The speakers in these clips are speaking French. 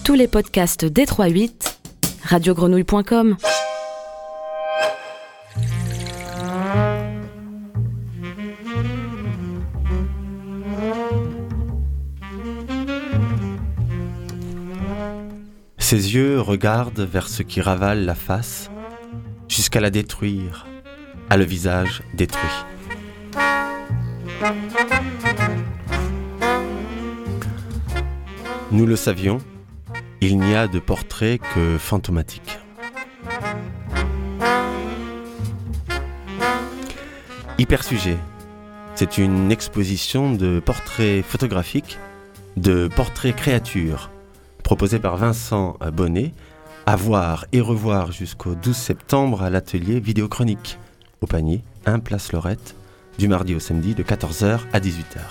Tous les podcasts d'3-8, radiogrenouille.com. Ses yeux regardent vers ce qui ravale la face, jusqu'à la détruire, à le visage détruit. Nous le savions, il n'y a de portrait que fantomatique. Hypersujet, c'est une exposition de portraits photographiques, de portraits créatures, proposée par Vincent Bonnet, à voir et revoir jusqu'au 12 septembre à l'atelier Vidéochronique, au Panier, 1 place Lorette, du mardi au samedi de 14h à 18h.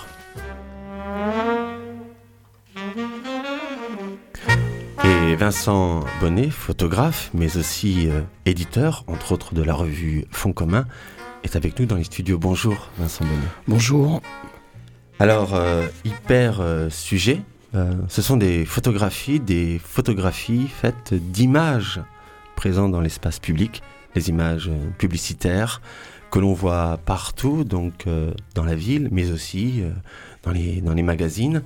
Et Vincent Bonnet, photographe, mais aussi éditeur, entre autres de la revue Fonds commun, est avec nous dans les studios. Bonjour Vincent Bonnet. Bonjour. Alors, Hypersujet, ce sont des photographies faites d'images présentes dans l'espace public, des images publicitaires que l'on voit partout, donc dans la ville, mais aussi dans les magazines.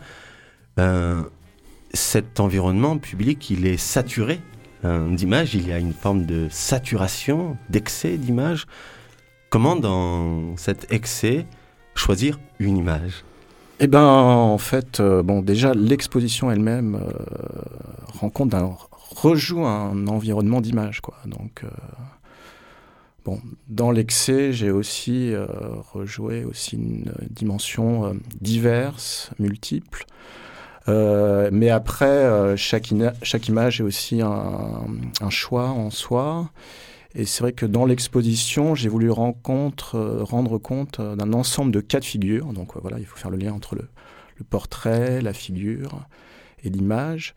Cet environnement public, il est saturé d'images, il y a une forme de saturation, d'excès d'images. Comment, dans cet excès, choisir une image ? Eh bien, en fait, déjà, l'exposition elle-même rejoue un environnement d'image, quoi. Donc, dans l'excès, j'ai aussi rejoué aussi une dimension diverse, multiple. Mais après, chaque image est aussi un choix en soi. Et c'est vrai que dans l'exposition, j'ai voulu rendre compte d'un ensemble de cas de figure. Donc voilà, il faut faire le lien entre le portrait, la figure et l'image.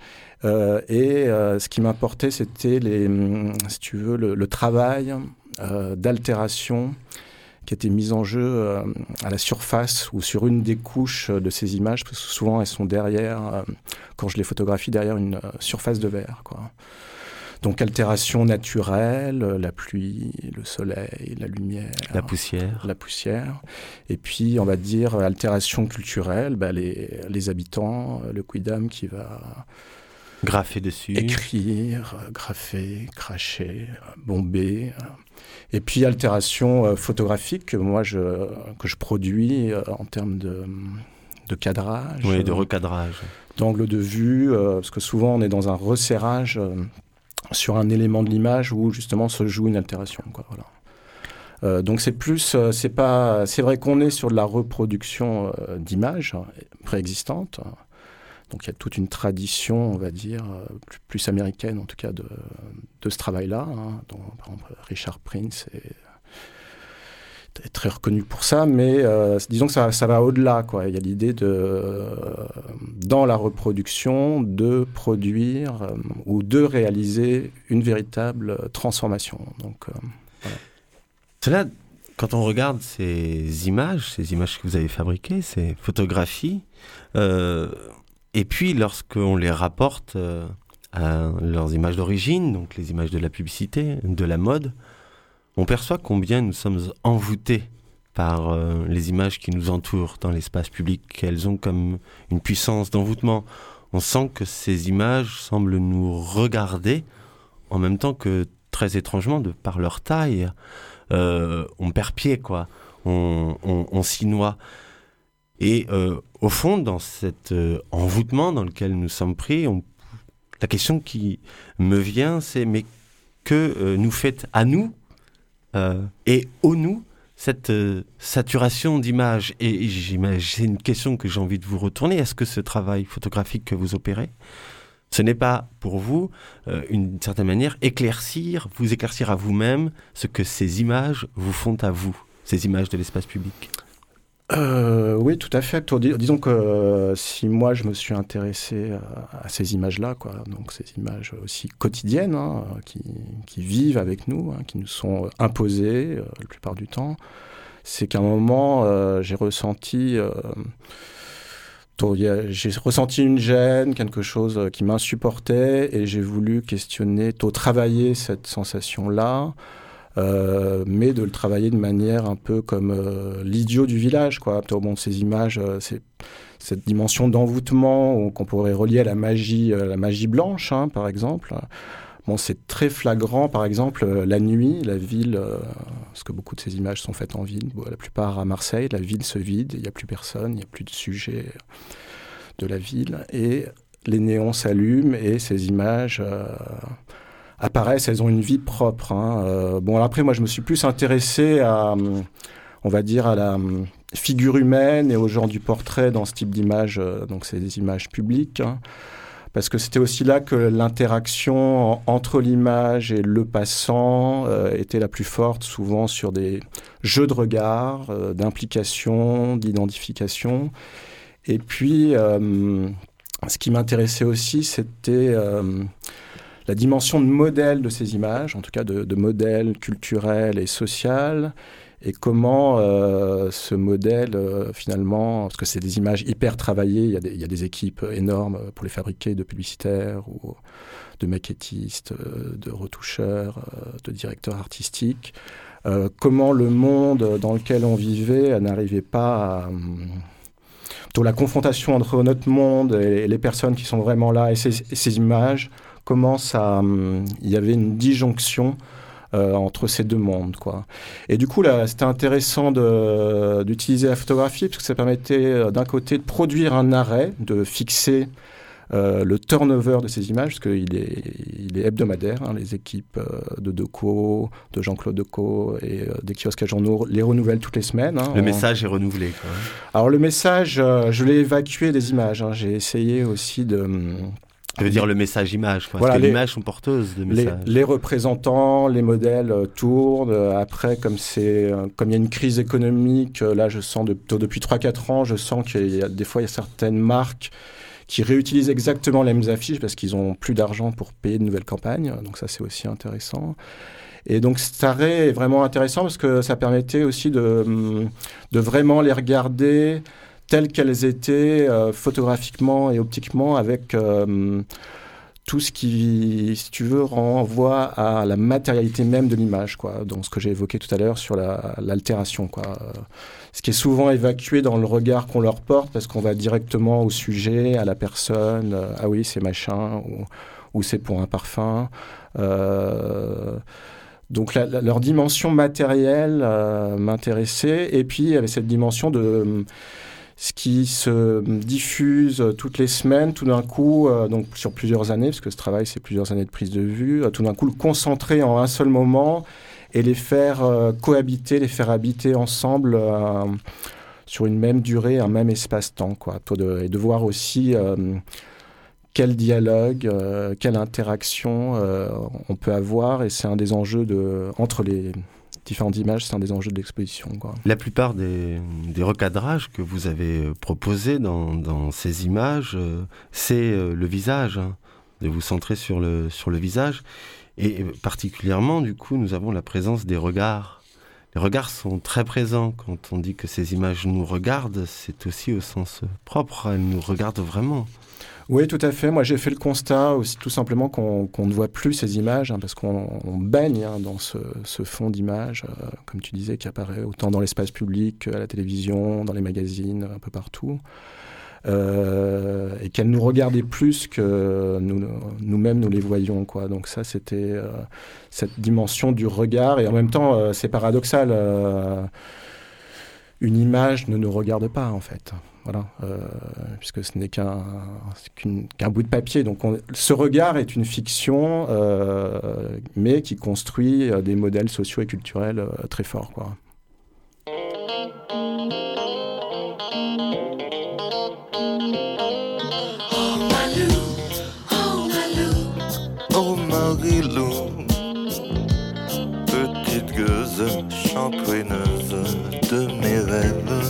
Ce qui m'importait, c'était si tu veux, le travail d'altération qui était mis en jeu à la surface ou sur une des couches de ces images, parce que souvent elles sont derrière, quand je les photographie, derrière une surface de verre, quoi. Donc altération naturelle, la pluie, le soleil, la lumière, la poussière. Et puis on va dire altération culturelle, les habitants, le quidam qui va graffer dessus, écrire, graffer, cracher, bomber. Et puis altération photographique que je produis en termes de cadrage, de recadrage, d'angle de vue, parce que souvent on est dans un resserrage sur un élément de l'image où justement se joue une altération, quoi, voilà. Donc c'est vrai qu'on est sur de la reproduction d'images préexistantes. Donc il y a toute une tradition, on va dire, plus américaine en tout cas de ce travail-là, hein, dont par exemple Richard Prince est très reconnu pour ça, mais disons que ça va au-delà, quoi. Il y a l'idée dans la reproduction, de produire ou de réaliser une véritable transformation. Donc, voilà. Cela, quand on regarde ces images que vous avez fabriquées, ces photographies, et puis lorsqu'on les rapporte à leurs images d'origine, donc les images de la publicité, de la mode, on perçoit combien nous sommes envoûtés par les images qui nous entourent dans l'espace public. Elles ont comme une puissance d'envoûtement. On sent que ces images semblent nous regarder, en même temps que, très étrangement, de par leur taille, on perd pied, quoi. On s'y noie. Et au fond, dans cet envoûtement dans lequel nous sommes pris, la question qui me vient, c'est mais que nous fait à nous et au nous cette saturation d'images. Et c'est une question que j'ai envie de vous retourner. Est-ce que ce travail photographique que vous opérez, ce n'est pas pour vous, d'une certaine manière, vous éclaircir à vous-même ce que ces images vous font à vous, ces images de l'espace public ? Oui, tout à fait. Disons que si moi je me suis intéressé à ces images-là, quoi, donc ces images aussi quotidiennes, hein, qui vivent avec nous, hein, qui nous sont imposées la plupart du temps, c'est qu'à un moment j'ai ressenti J'ai ressenti une gêne, quelque chose qui m'insupportait, et j'ai voulu travailler cette sensation-là, mais de le travailler de manière un peu comme l'idiot du village, quoi. Bon, ces images, cette dimension d'envoûtement qu'on pourrait relier à la magie blanche, hein, par exemple. Bon, c'est très flagrant, par exemple, la nuit, la ville, parce que beaucoup de ces images sont faites en ville, la plupart à Marseille, la ville se vide, il n'y a plus personne, il n'y a plus de sujet de la ville, et les néons s'allument, et ces images apparaissent, elles ont une vie propre. Hein. Bon, alors après, moi, je me suis plus intéressé on va dire, à la figure humaine et au genre du portrait dans ce type d'images, donc c'est des images publiques, hein. Parce que c'était aussi là que l'interaction entre l'image et le passant était la plus forte, souvent sur des jeux de regard, d'implication, d'identification. Et puis, ce qui m'intéressait aussi, c'était la dimension de modèle de ces images, en tout cas de modèle culturel et social, et comment ce modèle, finalement, parce que c'est des images hyper travaillées, il y a des équipes énormes pour les fabriquer, de publicitaires, ou de maquettistes, de retoucheurs, de directeurs artistiques, comment le monde dans lequel on vivait n'arrivait pas à... plutôt la confrontation entre notre monde et les personnes qui sont vraiment là, et ces images, comment il y avait une disjonction entre ces deux mondes, quoi. Et du coup, là, c'était intéressant d'utiliser la photographie parce que ça permettait d'un côté de produire un arrêt, de fixer le turnover de ces images, parce qu'il est hebdomadaire, hein, les équipes de Decaux, de Jean-Claude Decaux et des kiosques à journaux les renouvellent toutes les semaines. Hein, le message est renouvelé, quoi. Alors le message, je l'ai évacué des images. Hein, j'ai essayé aussi de... Ça veut dire le message image, quoi. Voilà, Parce que l'image sont porteuses de messages. Les représentants, les modèles tournent. Après, comme il y a une crise économique, là, je sens depuis 3-4 ans, je sens des fois, il y a certaines marques qui réutilisent exactement les mêmes affiches parce qu'ils n'ont plus d'argent pour payer de nouvelles campagnes. Donc ça, c'est aussi intéressant. Et donc cet arrêt est vraiment intéressant parce que ça permettait aussi de vraiment les regarder telles qu'elles étaient photographiquement et optiquement, avec tout ce qui, si tu veux, renvoie à la matérialité même de l'image, quoi. Donc ce que j'ai évoqué tout à l'heure sur l'altération, quoi. Ce qui est souvent évacué dans le regard qu'on leur porte parce qu'on va directement au sujet, à la personne. Ah oui, c'est machin, ou c'est pour un parfum. Donc leur dimension matérielle m'intéressait. Et puis il y avait cette dimension de... ce qui se diffuse toutes les semaines, tout d'un coup, donc sur plusieurs années, parce que ce travail, c'est plusieurs années de prise de vue, tout d'un coup, le concentrer en un seul moment et les faire cohabiter, les faire habiter ensemble sur une même durée, un même espace-temps, quoi. Et de voir aussi quel dialogue, quelle interaction on peut avoir, et c'est un des enjeux entre les différentes images, c'est un des enjeux de l'exposition, quoi. La plupart des recadrages que vous avez proposés dans ces images, c'est le visage, hein, de vous centrer sur le visage. Et particulièrement, du coup, nous avons la présence des regards. Les regards sont très présents. Quand on dit que ces images nous regardent, c'est aussi au sens propre. Elles nous regardent vraiment. Oui, tout à fait. Moi, j'ai fait le constat aussi, tout simplement, qu'on ne voit plus ces images, hein, parce qu'on baigne dans ce fond d'images, comme tu disais, qui apparaît autant dans l'espace public, à la télévision, dans les magazines, un peu partout, et qu'elles nous regardaient plus que nous-mêmes, nous les voyions, quoi. Donc ça, c'était cette dimension du regard, et en même temps, c'est paradoxal. Une image ne nous regarde pas, en fait. Voilà, puisque ce n'est qu'un bout de papier. Donc ce regard est une fiction, mais qui construit des modèles sociaux et culturels très forts, quoi. Oh Marilou, petite gueuse champouineuse de mes rêves.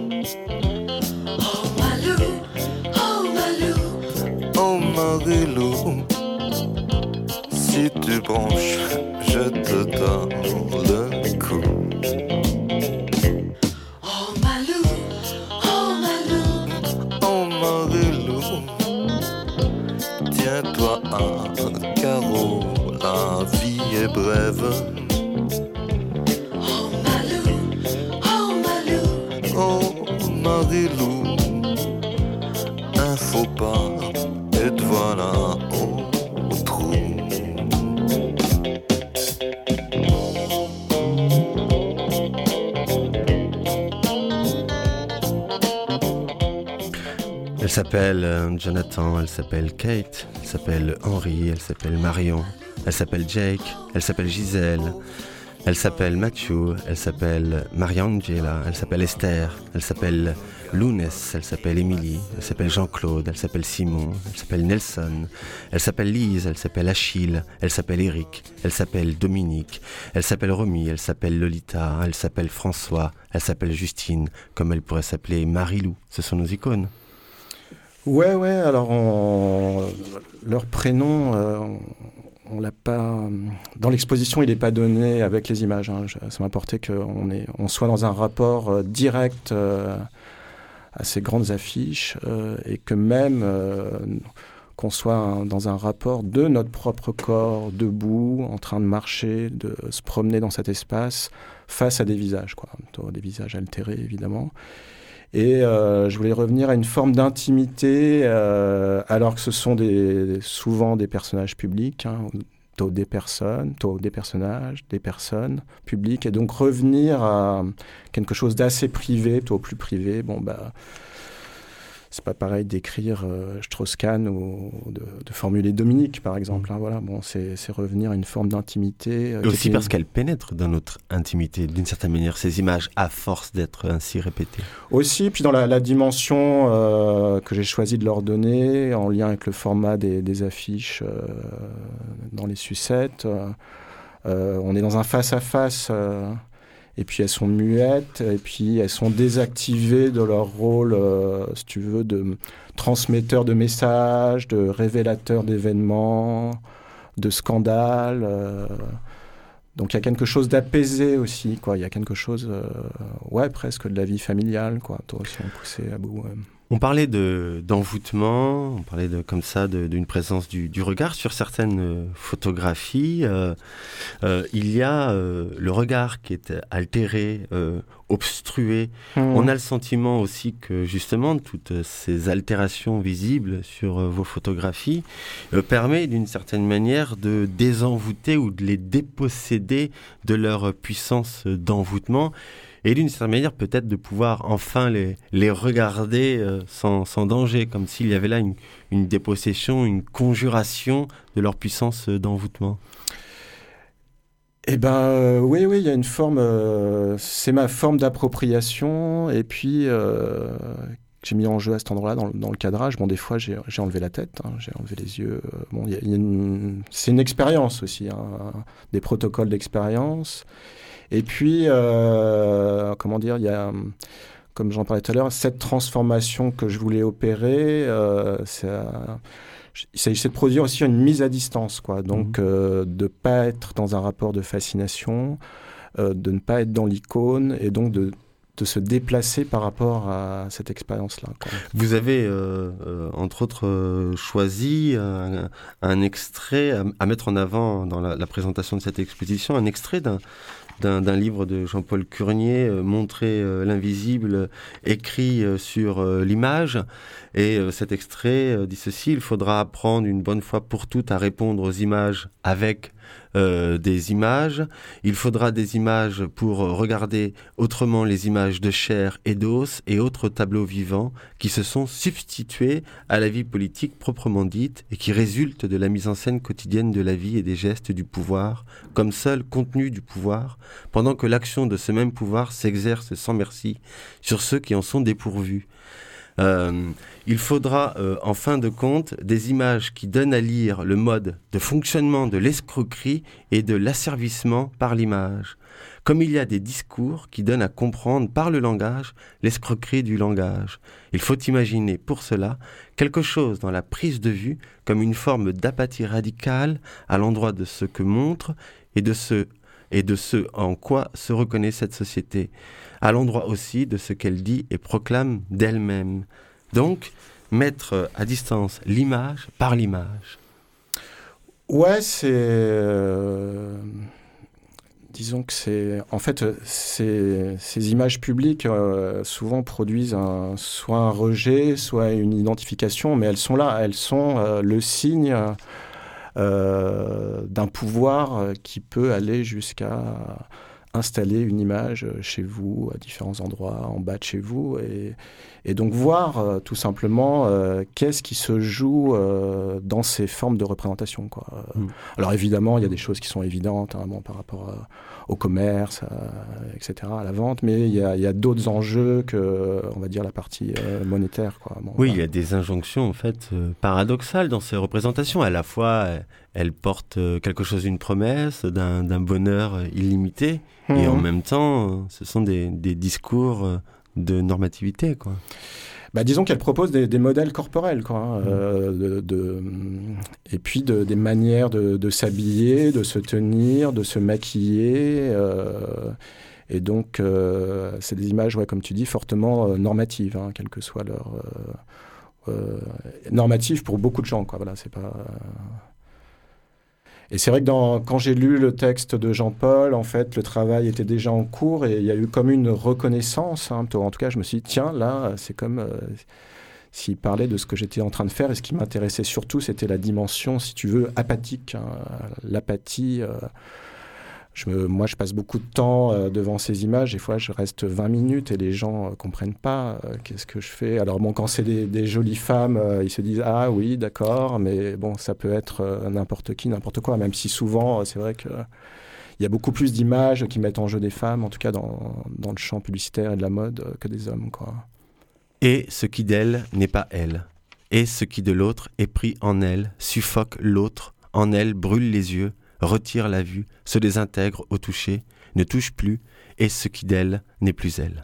Marilou, si tu branches, je te donne le coup. Oh Malou, oh Malou, oh un carreau, la vie est brève. Oh Marilou, un faux pas et te voilà au trou. Elle s'appelle Jonathan, elle s'appelle Kate, elle s'appelle Henri, elle s'appelle Marion, elle s'appelle Jake, elle s'appelle Gisèle, elle s'appelle Mathieu, elle s'appelle Mariangela, elle s'appelle Esther, elle s'appelle Lounès, elle s'appelle Émilie, elle s'appelle Jean-Claude, elle s'appelle Simon, elle s'appelle Nelson, elle s'appelle Lise, elle s'appelle Achille, elle s'appelle Eric, elle s'appelle Dominique, elle s'appelle Romy, elle s'appelle Lolita, elle s'appelle François, elle s'appelle Justine, comme elle pourrait s'appeler Marilou. Ce sont nos icônes. Ouais, alors leur prénom, on l'a pas... Dans l'exposition, il n'est pas donné avec les images. Hein. Ça m'importait qu'on soit dans un rapport direct à ces grandes affiches et que même qu'on soit dans un rapport de notre propre corps, debout, en train de marcher, de se promener dans cet espace face à des visages, quoi. Des visages altérés, évidemment. Et je voulais revenir à une forme d'intimité, alors que ce sont souvent des personnages publics, hein, des personnages, des personnes publiques, et donc revenir à quelque chose d'assez privé, au plus privé. Bon, c'est pas pareil d'écrire Strauss-Kahn ou de formuler Dominique, par exemple. Hein, voilà, bon, c'est revenir à une forme d'intimité. Et aussi parce qu'elle pénètre dans notre intimité, d'une certaine manière, ces images, à force d'être ainsi répétées. Aussi, puis dans la dimension que j'ai choisi de leur donner, en lien avec le format des affiches dans les sucettes, on est dans un face-à-face... Et puis elles sont muettes, et puis elles sont désactivées de leur rôle, si tu veux, de transmetteur de messages, de révélateur d'événements, de scandales. Donc il y a quelque chose d'apaisé aussi, quoi. Il y a quelque chose, presque de la vie familiale, quoi. Toi aussi, on poussait à bout. On parlait d'envoûtement, on parlait comme ça d'une présence du regard. Sur certaines photographies, il y a le regard qui est altéré, obstrué. On a le sentiment aussi que justement toutes ces altérations visibles sur vos photographies permettent d'une certaine manière de désenvoûter ou de les déposséder de leur puissance d'envoûtement. Et d'une certaine manière, peut-être de pouvoir enfin les regarder sans danger, comme s'il y avait là une dépossession, une conjuration de leur puissance d'envoûtement. Eh ben, oui, il y a une forme... c'est ma forme d'appropriation, et puis... j'ai mis en jeu à cet endroit-là dans le cadrage. Bon, des fois, j'ai enlevé la tête, hein, j'ai enlevé les yeux. Bon, c'est une expérience aussi, hein, des protocoles d'expérience. Et puis, il y a, comme j'en parlais tout à l'heure, cette transformation que je voulais opérer, il s'agissait de produire aussi une mise à distance, quoi. Donc, de ne pas être dans un rapport de fascination, de ne pas être dans l'icône, et donc de se déplacer par rapport à cette expérience-là, quoi. Vous avez, entre autres, choisi un extrait à mettre en avant dans la présentation de cette exposition, un extrait d'un livre de Jean-Paul Curnier, Montrer l'invisible, écrit sur l'image. Et cet extrait dit ceci: il faudra apprendre une bonne fois pour toutes à répondre aux images avec des images. Il faudra des images pour regarder autrement les images de chair et d'os et autres tableaux vivants qui se sont substitués à la vie politique proprement dite et qui résultent de la mise en scène quotidienne de la vie et des gestes du pouvoir comme seul contenu du pouvoir, pendant que l'action de ce même pouvoir s'exerce sans merci sur ceux qui en sont dépourvus. Il faudra, en fin de compte, des images qui donnent à lire le mode de fonctionnement de l'escroquerie et de l'asservissement par l'image. Comme il y a des discours qui donnent à comprendre par le langage l'escroquerie du langage. Il faut imaginer pour cela quelque chose dans la prise de vue comme une forme d'apathie radicale à l'endroit de ce que montre et de ce en quoi se reconnaît cette société, à l'endroit aussi de ce qu'elle dit et proclame d'elle-même. Donc, mettre à distance l'image par l'image. Ouais, disons que en fait, ces images publiques souvent produisent soit un rejet, soit une identification, mais elles sont là, elles sont le signe d'un pouvoir qui peut aller jusqu'à installer une image chez vous, à différents endroits, en bas de chez vous, et donc voir tout simplement qu'est-ce qui se joue dans ces formes de représentation, quoi. Alors évidemment, il y a des choses qui sont évidentes par rapport au commerce, etc., à la vente, mais il y a d'autres enjeux que, on va dire, la partie monétaire, quoi. Oui, il y a des injonctions en fait paradoxales dans ces représentations. À la fois, elles portent quelque chose d'une promesse, d'un bonheur illimité, et en même temps, ce sont des discours de normativité, quoi. Disons qu'elle propose des modèles corporels, quoi, et puis des manières de s'habiller, de se tenir, de se maquiller. Et donc, c'est des images, comme tu dis, fortement normatives, quelle que soit leur... normatives pour beaucoup de gens, quoi. Voilà, c'est pas... Et c'est vrai que quand j'ai lu le texte de Jean-Paul, en fait, le travail était déjà en cours et il y a eu comme une reconnaissance. En tout cas, je me suis dit, tiens, là, c'est comme s'il parlait de ce que j'étais en train de faire. Et ce qui m'intéressait surtout, c'était la dimension, si tu veux, apathique. L'apathie. Moi, je passe beaucoup de temps devant ces images. Des fois, je reste 20 minutes et les gens comprennent pas qu'est-ce que je fais. Alors bon, quand c'est des jolies femmes, ils se disent « Ah oui, d'accord », mais bon, ça peut être n'importe qui, n'importe quoi, même si souvent, c'est vrai qu'il y a beaucoup plus d'images qui mettent en jeu des femmes, en tout cas dans le champ publicitaire et de la mode, que des hommes, quoi. Et ce qui d'elle n'est pas elle, et ce qui de l'autre est pris en elle, suffoque l'autre, en elle brûle les yeux, retire la vue, se désintègre au toucher, ne touche plus, et ce qui d'elle n'est plus elle.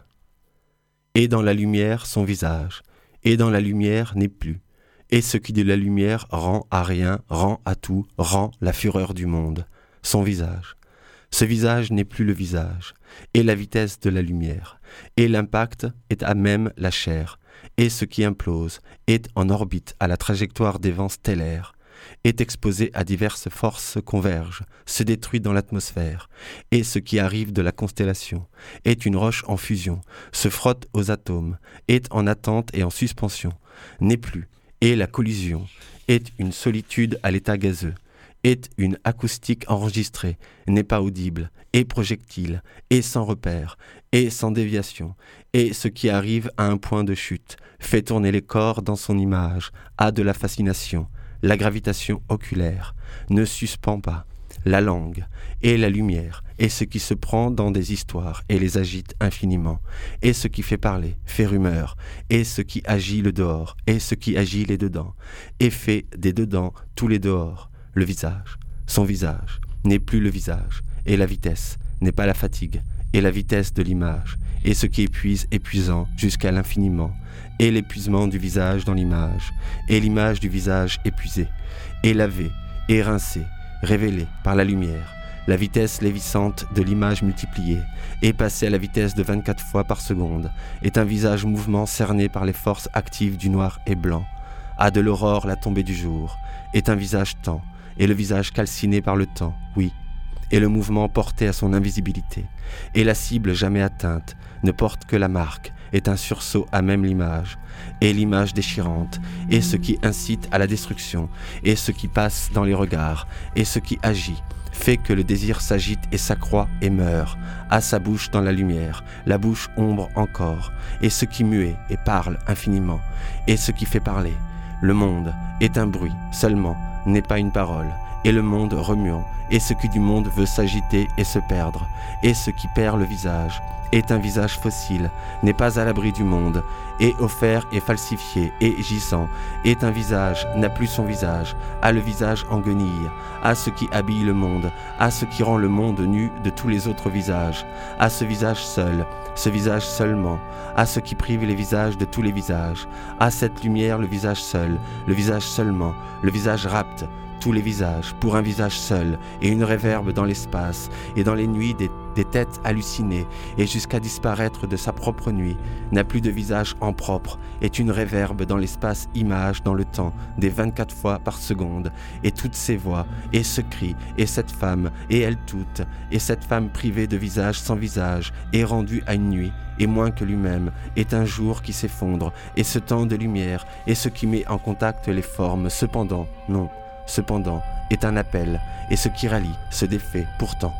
Et dans la lumière son visage, et dans la lumière n'est plus, et ce qui de la lumière rend à rien, rend à tout, rend la fureur du monde, son visage. Ce visage n'est plus le visage, et la vitesse de la lumière, et l'impact est à même la chair, et ce qui implose est en orbite à la trajectoire des vents stellaires, est exposé à diverses forces convergent, se détruit dans l'atmosphère, et ce qui arrive de la constellation est une roche en fusion, se frotte aux atomes, est en attente et en suspension, n'est plus, et la collision est une solitude à l'état gazeux, est une acoustique enregistrée, n'est pas audible, est projectile, est sans repère, est sans déviation, et ce qui arrive à un point de chute, fait tourner les corps dans son image, a de la fascination, la gravitation oculaire, ne suspend pas, la langue, et la lumière, et ce qui se prend dans des histoires et les agite infiniment, et ce qui fait parler, fait rumeur, et ce qui agit le dehors, et ce qui agit les dedans, et fait des dedans tous les dehors, le visage, son visage, n'est plus le visage, et la vitesse n'est pas la fatigue, et la vitesse de l'image, et ce qui épuise épuisant jusqu'à l'infiniment, et l'épuisement du visage dans l'image, et l'image du visage épuisé, et lavé, et rincé, révélé par la lumière, la vitesse lévissante de l'image multipliée, et passée à la vitesse de 24 fois par seconde, est un visage mouvement cerné par les forces actives du noir et blanc, a de l'aurore la tombée du jour, est un visage temps, et le visage calciné par le temps, oui, et le mouvement porté à son invisibilité, et la cible jamais atteinte, ne porte que la marque, est un sursaut à même l'image, et l'image déchirante, et ce qui incite à la destruction, et ce qui passe dans les regards, et ce qui agit, fait que le désir s'agite et s'accroît et meurt, à sa bouche dans la lumière, la bouche ombre encore, et ce qui muet et parle infiniment, et ce qui fait parler. Le monde est un bruit seulement, n'est pas une parole, et le monde remuant, et ce qui du monde veut s'agiter et se perdre, et ce qui perd le visage, est un visage fossile, n'est pas à l'abri du monde, est offert et falsifié, et gisant, est un visage, n'a plus son visage, a le visage en guenille, a ce qui habille le monde, a ce qui rend le monde nu de tous les autres visages, a ce visage seul, ce visage seulement, a ce qui prive les visages de tous les visages, a cette lumière le visage seul, le visage seulement, le visage rapte, tous les visages, pour un visage seul, et une réverbe dans l'espace, et dans les nuits des des têtes hallucinées, et jusqu'à disparaître de sa propre nuit, n'a plus de visage en propre, est une réverbe dans l'espace image, dans le temps, des 24 fois par seconde, et toutes ces voix, et ce cri, et cette femme, et elles toutes, et cette femme privée de visage sans visage, est rendue à une nuit, et moins que lui-même, est un jour qui s'effondre, et ce temps de lumière, et ce qui met en contact les formes, cependant, non, cependant, est un appel, et ce qui rallie se défait pourtant.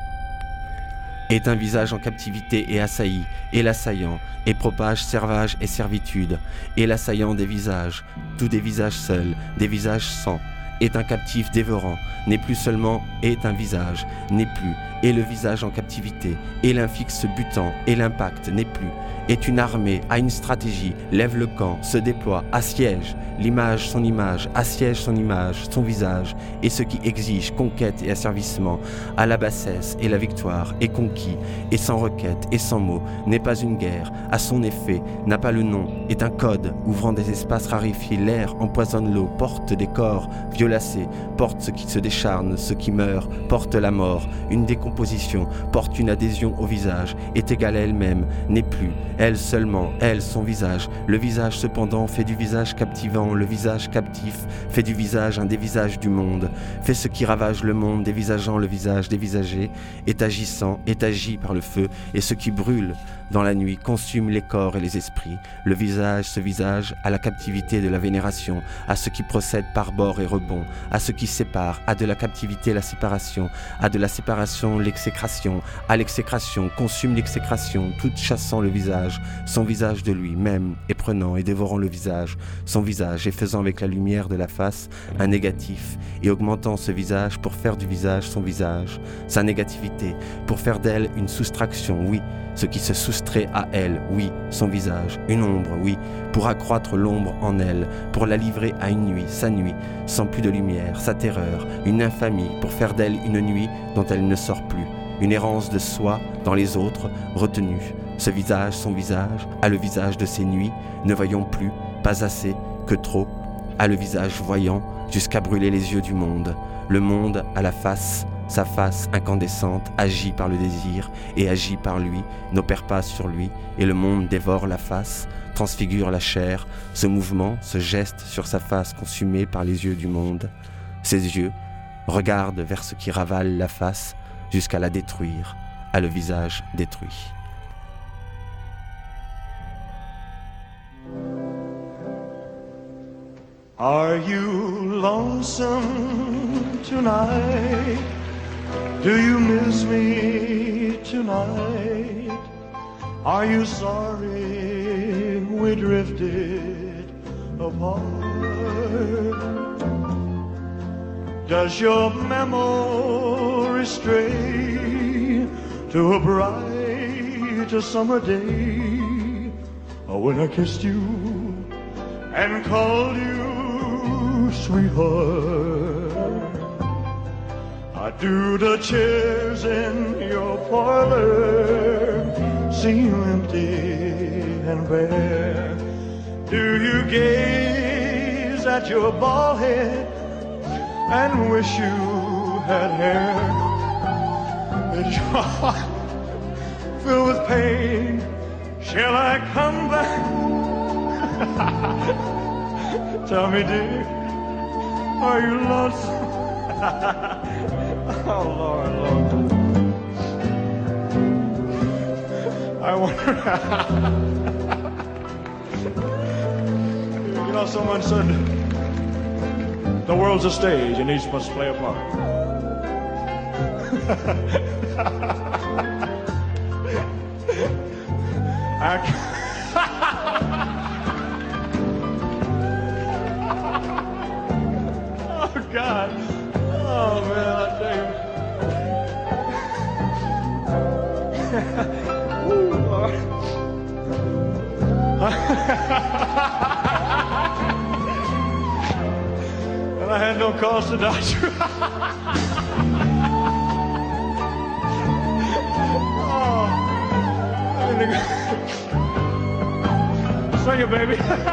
Est un visage en captivité et assailli, et l'assaillant, et propage servage et servitude, et l'assaillant des visages, tous des visages seuls, des visages sans, est un captif dévorant, n'est plus seulement est un visage, n'est plus, et le visage en captivité, et l'infixe butant, et l'impact n'est plus, est une armée, a une stratégie, lève le camp, se déploie, assiège, l'image son image, assiège son image, son visage, et ce qui exige conquête et asservissement, à la bassesse et la victoire, est conquis, et sans requête et sans mot, n'est pas une guerre, à son effet, n'a pas le nom, est un code, ouvrant des espaces raréfiés, l'air empoisonne l'eau, porte des corps violacés, porte ce qui se décharne, ce qui meurt, porte la mort, une décomposition, porte une adhésion au visage, est égale à elle-même, n'est plus, elle seulement, elle, son visage. Le visage cependant fait du visage captivant, le visage captif fait du visage un des visages du monde, fait ce qui ravage le monde, dévisageant le visage dévisagé, est agissant, est agi par le feu, et ce qui brûle dans la nuit consume les corps et les esprits. Le visage, ce visage, à la captivité de la vénération, à ce qui procède par bord et rebond, à ce qui sépare, à de la captivité la séparation, à de la séparation l'exécration, à l'exécration consume l'exécration, tout chassant le visage, son visage de lui-même, et prenant et dévorant le visage, son visage, et faisant avec la lumière de la face un négatif, et augmentant ce visage pour faire du visage son visage, sa négativité, pour faire d'elle une soustraction, oui, ce qui se soustrait à elle, oui, son visage, une ombre, oui, pour accroître l'ombre en elle, pour la livrer à une nuit, sa nuit, sans plus de lumière, sa terreur, une infamie, pour faire d'elle une nuit dont elle ne sort plus, une errance de soi dans les autres, retenue. Ce visage, son visage, a le visage de ses nuits, ne voyons plus, pas assez, que trop, a le visage voyant, jusqu'à brûler les yeux du monde. Le monde a la face, sa face incandescente, agit par le désir et agit par lui, n'opère pas sur lui, et le monde dévore la face, transfigure la chair, ce mouvement, ce geste sur sa face consumée par les yeux du monde. Ses yeux regardent vers ce qui ravale la face jusqu'à la détruire, à le visage détruit. Are you lonesome tonight? Do you miss me tonight? Are you sorry we drifted apart? Does your memory stray to a bright summer day when I kissed you and called you sweetheart? Do the chairs in your parlor seem empty and bare? Do you gaze at your bald head and wish you had hair? Is your heart filled with pain? Shall I come back? Tell me, dear, are you lost? Oh, Lord, Lord. I wonder. You know, someone said the world's a stage and each must play a part. Oh, God. Oh, man, I tell you. Ooh, Lord. And I had no cause to doubt you. Oh, sing it, baby.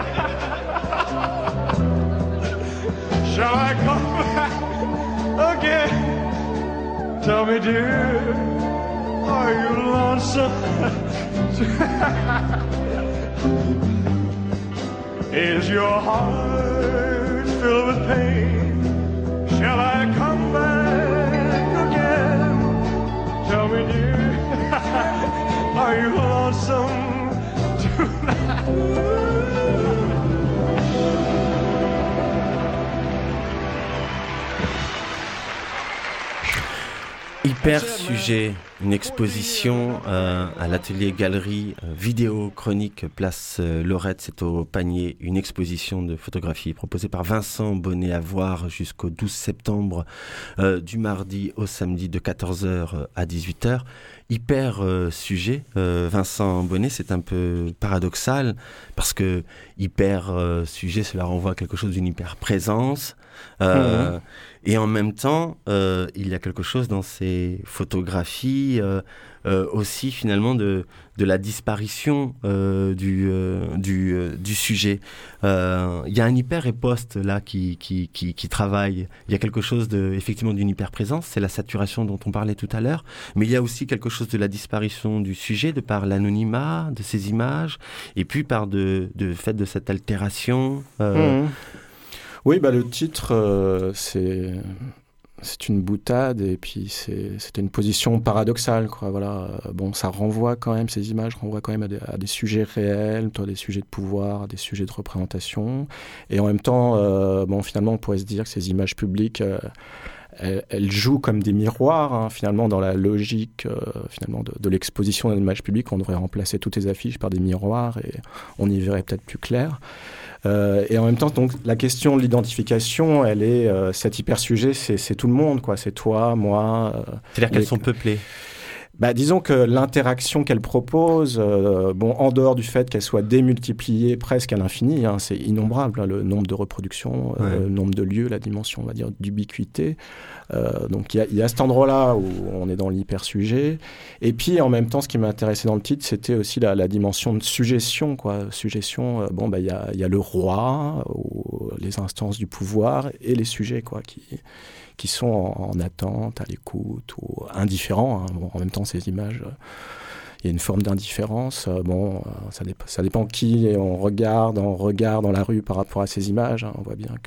Shall I come back again? Tell me, dear, Are you lonesome? Is your heart filled with pain? Shall I come back again? Tell me, dear, are you lonesome tonight? Hyper Sujet, une exposition à l'atelier galerie vidéo chronique place Lorette, c'est au Panier, une exposition de photographie proposée par Vincent Bonnet à voir jusqu'au 12 septembre du mardi au samedi de 14h à 18h. Hyper Sujet, Vincent Bonnet, c'est un peu paradoxal parce que hyper sujet, cela renvoie à quelque chose d'une hyper présence. Et en même temps, il y a quelque chose dans ces photographies aussi finalement de la disparition du sujet. Il y a un hyper et post là qui travaille. Il y a quelque chose effectivement d'une hyper présence, c'est la saturation dont on parlait tout à l'heure, mais il y a aussi quelque chose de la disparition du sujet de par l'anonymat de ces images et puis par de fait de cette altération. Oui, le titre, c'est une boutade et puis c'était une position paradoxale, quoi. Voilà. Bon, ça renvoie quand même, ces images renvoient quand même à des sujets réels, des sujets de pouvoir, à des sujets de représentation. Et en même temps, finalement, on pourrait se dire que ces images publiques, elles jouent comme des miroirs, hein, finalement, dans la logique finalement de l'exposition d'une image publique. On devrait remplacer toutes les affiches par des miroirs et on y verrait peut-être plus clair. Et en même temps, donc, la question de l'identification, elle est cet hyper-sujet, c'est tout le monde, quoi. C'est toi, moi. C'est-à-dire qu'elles sont peuplées. Disons que l'interaction qu'elle propose, en dehors du fait qu'elle soit démultipliée presque à l'infini, hein, c'est innombrable, hein, le nombre de reproductions, le nombre de lieux, la dimension, on va dire, d'ubiquité. Donc il y a cet endroit-là où on est dans l'hyper-sujet. Et puis en même temps, ce qui m'a intéressé dans le titre, c'était aussi la dimension de suggestion, quoi. Suggestion, il y a le roi, les instances du pouvoir et les sujets, quoi, qui sont en attente, à l'écoute ou indifférents. Hein. En même temps, ces images, il y a une forme d'indifférence. Ça dépend qui on regarde dans la rue par rapport à ces images. Hein. On voit bien que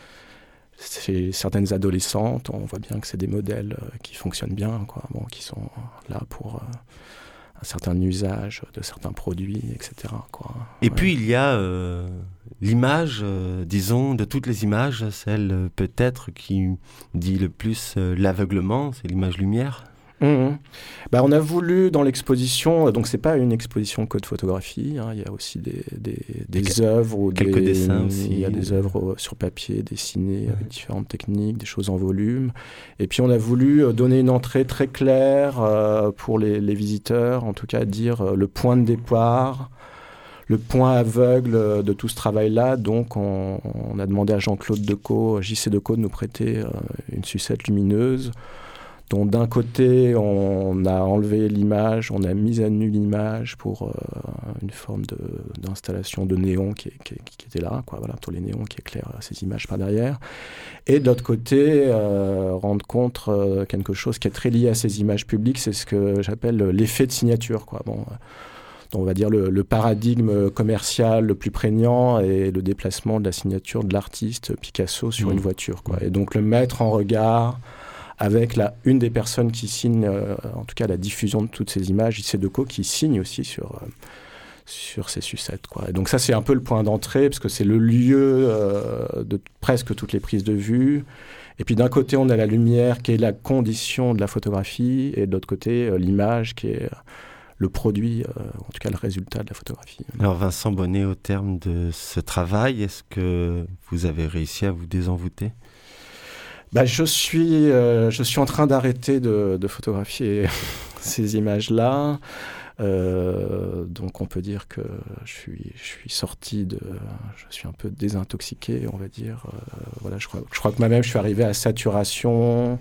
chez certaines adolescentes, on voit bien que c'est des modèles qui fonctionnent bien, quoi. Qui sont là pour un certain usage de certains produits, etc., quoi. Et puis il y a l'image, disons, de toutes les images, celle peut-être qui dit le plus l'aveuglement, c'est l'image lumière. On a voulu dans l'exposition, donc c'est pas une exposition que de photographie, hein, il y a aussi des œuvres ou quelques dessins aussi. Il y a des œuvres sur papier dessinées avec différentes techniques, des choses en volume. Et puis on a voulu donner une entrée très claire pour les visiteurs, en tout cas dire le point de départ, le point aveugle de tout ce travail-là. Donc on a demandé à Jean-Claude Decaux, JC Decaux, de nous prêter une sucette lumineuse. Donc d'un côté, on a enlevé l'image, on a mis à nu l'image pour une forme d'installation de néon qui était là, quoi. Voilà, tous les néons qui éclairent ces images par derrière. Et de l'autre côté, rendre compte quelque chose qui est très lié à ces images publiques, c'est ce que j'appelle l'effet de signature, quoi. Donc on va dire le paradigme commercial le plus prégnant et le déplacement de la signature de l'artiste Picasso sur une voiture, quoi. Et donc le mettre en regard avec une des personnes qui signe, en tout cas la diffusion de toutes ces images, JC Decaux, qui signe aussi sur ces sucettes, quoi. Et donc ça, c'est un peu le point d'entrée, parce que c'est le lieu de presque toutes les prises de vue. Et puis d'un côté, on a la lumière qui est la condition de la photographie, et de l'autre côté, l'image qui est le produit, en tout cas le résultat de la photographie. Alors Vincent Bonnet, au terme de ce travail, est-ce que vous avez réussi à vous désenvoûter ? Je suis en train d'arrêter de photographier ces images-là. Donc on peut dire que je suis sorti je suis un peu désintoxiqué, on va dire. Voilà, je crois que moi-même je suis arrivé à saturation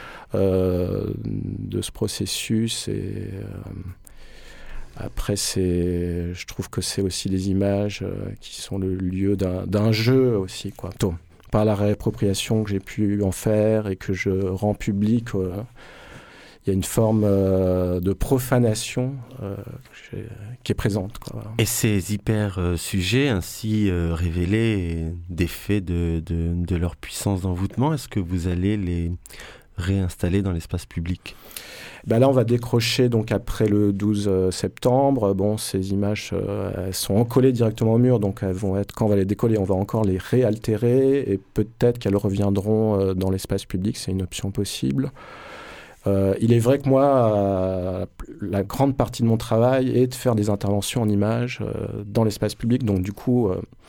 de ce processus et après je trouve que c'est aussi des images qui sont le lieu d'un jeu aussi, quoi. Par la réappropriation que j'ai pu en faire et que je rends public, il y a une forme de profanation qui est présente, quoi. Et ces hyper-sujets ainsi révélés des faits de leur puissance d'envoûtement, est-ce que vous allez les réinstaller dans l'espace public ? Là, on va décrocher donc après le 12 septembre. Bon, ces images, elles sont encollées directement au mur, donc elles vont être, quand on va les décoller, on va encore les réaltérer et peut-être qu'elles reviendront dans l'espace public. C'est une option possible. Il est vrai que moi, la grande partie de mon travail est de faire des interventions en images dans l'espace public. Donc du coup,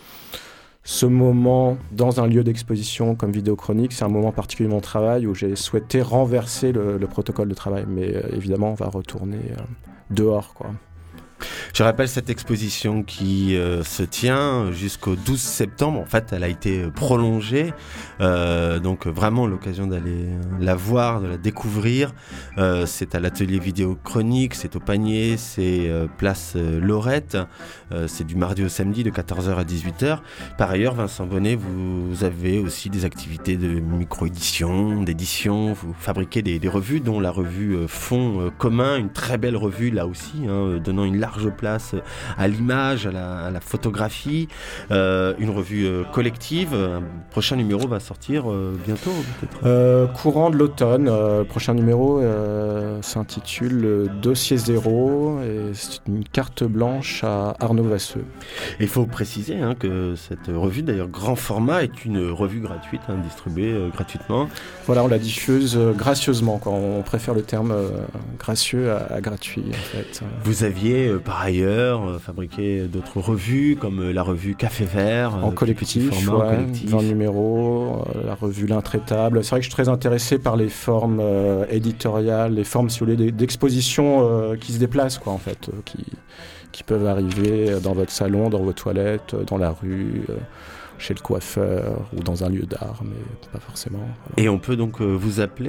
ce moment dans un lieu d'exposition comme Vidéochronique, c'est un moment particulier de mon travail où j'ai souhaité renverser le protocole de travail. Mais évidemment, on va retourner dehors, quoi. Je rappelle cette exposition qui se tient jusqu'au 12 septembre. En fait, elle a été prolongée. Donc, vraiment, l'occasion d'aller la voir, de la découvrir. C'est à l'atelier Vidéochronique, c'est au Panier, c'est place Lorette. C'est du mardi au samedi de 14h à 18h. Par ailleurs, Vincent Bonnet, vous avez aussi des activités de micro-édition, d'édition. Vous fabriquez des revues, dont la revue Fond commun, une très belle revue là aussi, donnant une large place à l'image, à la photographie, une revue collective. Un prochain numéro va sortir bientôt, peut-être courant de l'automne. Le prochain numéro s'intitule Dossier Zéro et c'est une carte blanche à Arnaud Vasseux. Il faut préciser que cette revue, d'ailleurs grand format, est une revue gratuite, distribuée gratuitement. Voilà, on la diffuse gracieusement, quoi. On préfère le terme gracieux à gratuit, en fait. Vous aviez par ailleurs fabriqué d'autres revues, comme la revue Café Vert. En collectif, format, ouais, collectif. 20 numéros, la revue L'Intraitable. C'est vrai que je suis très intéressé par les formes éditoriales, les formes, si vous voulez, d'exposition qui se déplacent, quoi, en fait, qui peuvent arriver dans votre salon, dans vos toilettes, dans la rue, chez le coiffeur ou dans un lieu d'art, mais pas forcément. Voilà. Et on peut donc vous appeler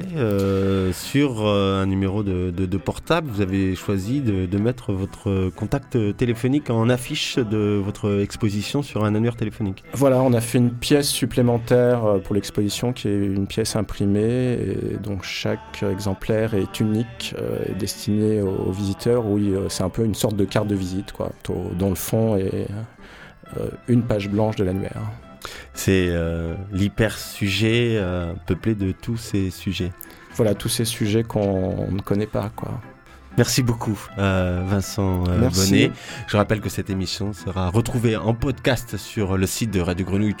sur un numéro de portable. Vous avez choisi de mettre votre contact téléphonique en affiche de votre exposition sur un annuaire téléphonique. Voilà, on a fait une pièce supplémentaire pour l'exposition qui est une pièce imprimée et donc chaque exemplaire est unique et destiné aux visiteurs. Oui, c'est un peu une sorte de carte de visite, quoi, dont le fond est une page blanche de l'annuaire. C'est l'hyper-sujet peuplé de tous ces sujets. Voilà, tous ces sujets qu'on ne connaît pas, quoi. Merci beaucoup, Vincent Bonnet. Je rappelle que cette émission sera retrouvée en podcast sur le site de Radio Grenouille,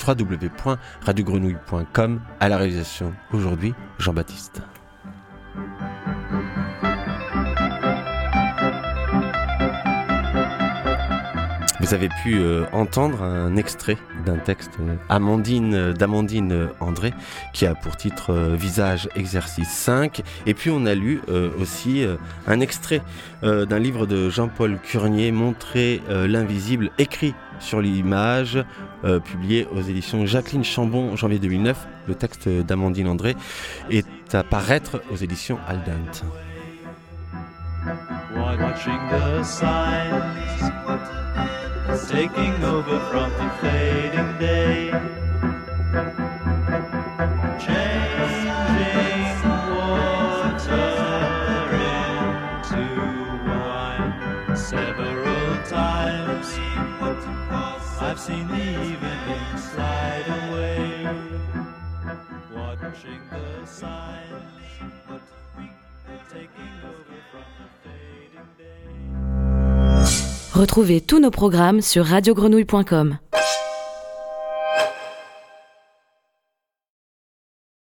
www.radiogrenouille.com. À la réalisation, aujourd'hui, Jean-Baptiste. Vous avez pu entendre un extrait d'un texte d'Amandine André qui a pour titre Visage exercice 5. Et puis on a lu aussi un extrait d'un livre de Jean-Paul Curnier, Montrer l'invisible, écrit sur l'image, publié aux éditions Jacqueline Chambon en janvier 2009. Le texte d'Amandine André est à paraître aux éditions Aldent. Watching the signs taking over from the fading day, changing water into wine. Several times I've seen the evening slide away, watching the signs taking over from the fading day. Retrouvez tous nos programmes sur radiogrenouille.com.